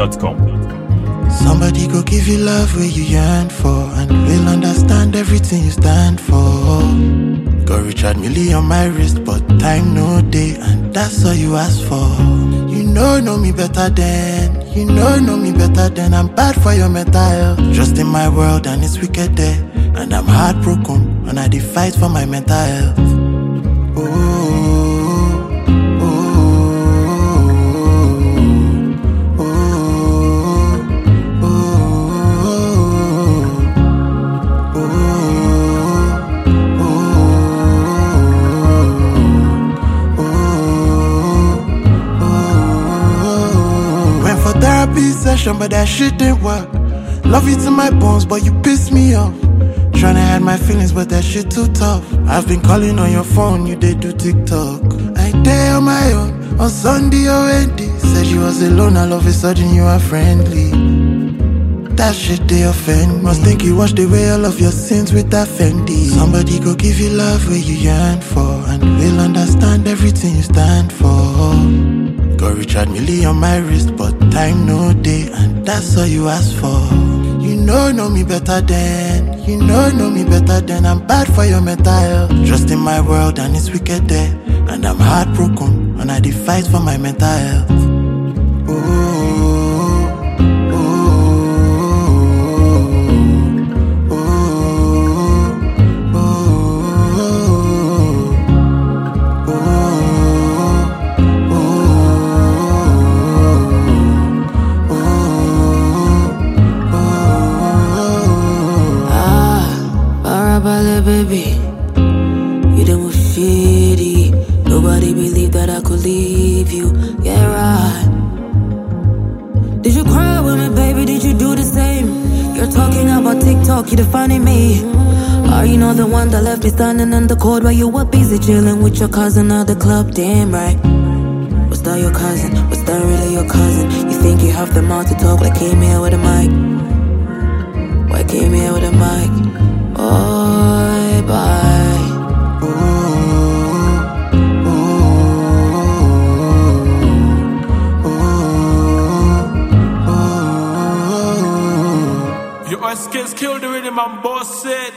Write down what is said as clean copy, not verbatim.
NigerPickup.com. Somebody go give you love where you yearn for, and will understand everything you stand for. Got Richard Millie on my wrist, but time no day, and that's all you ask for. You know me better than, know me better than. I'm bad for your mental health. Just in my world and it's wicked there, and I'm heartbroken, and I dey fight for my mental health. Therapy session, but that shit didn't work. Love you to my bones, but you piss me off. Tryna hide my feelings, but that shit too tough. I've been calling on your phone, you did do TikTok. I day on my own, on Sunday or Wendy. Said you was alone, all of a sudden you are friendly. That shit they offend me. Must think you washed away all of your sins with that Fendi. Somebody go give you love where you yearn for, and will understand everything you stand for. Got Richard Millie on my wrist, but time no day, and that's all you ask for. You know me better than, know me better than. I'm bad for your mental health. Just in my world and it's wicked there, and I'm heartbroken, and I dey fight for my mental health. Baby, you done was shitty. Nobody believed that I could leave you. Yeah, right. Did you cry with me, baby? Did you do the same? You're talking about TikTok, you defining me. Are you not the one that left me standing in the cold while you were busy chilling with your cousin at the club? Damn right. Was that your cousin? Was that really your cousin? You think you have the mouth to talk like came here with a mic? Why came here with a mic? Bye bye. Your skills kill the rhythm and boss it.